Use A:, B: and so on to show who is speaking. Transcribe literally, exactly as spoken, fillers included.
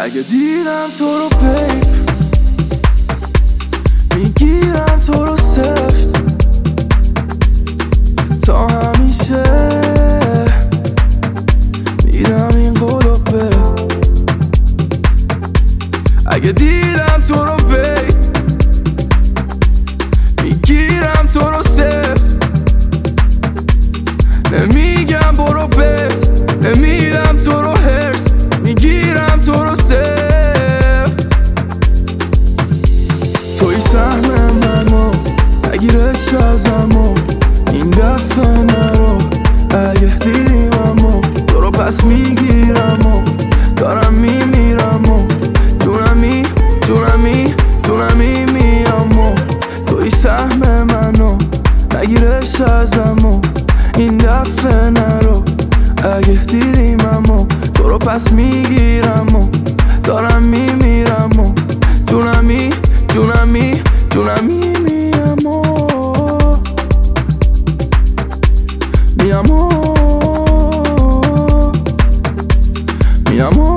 A: اگه دیدم تو رو بیب میگیرم تو رو سفت تا همیشه میدم این قولو به اگه دیدم تو رو بیب میگیرم تو رو سفت نمیگم برو بت نمیدم تو رو هرس میگیرم تو رو سفت توی سهم منو نگیرش ازمو این دفعه نرو اگه دیدیممو تو رو پس میگیرم و دارم میمیرم و جونمی جونمی جونمی میام و توی سهم منو نگیرش ازمو این دفعه نرو اگه دیدیممو تو رو پس میگیرم و دارم میمیرم و جونمی جونمی جونمی میام و میام و میام و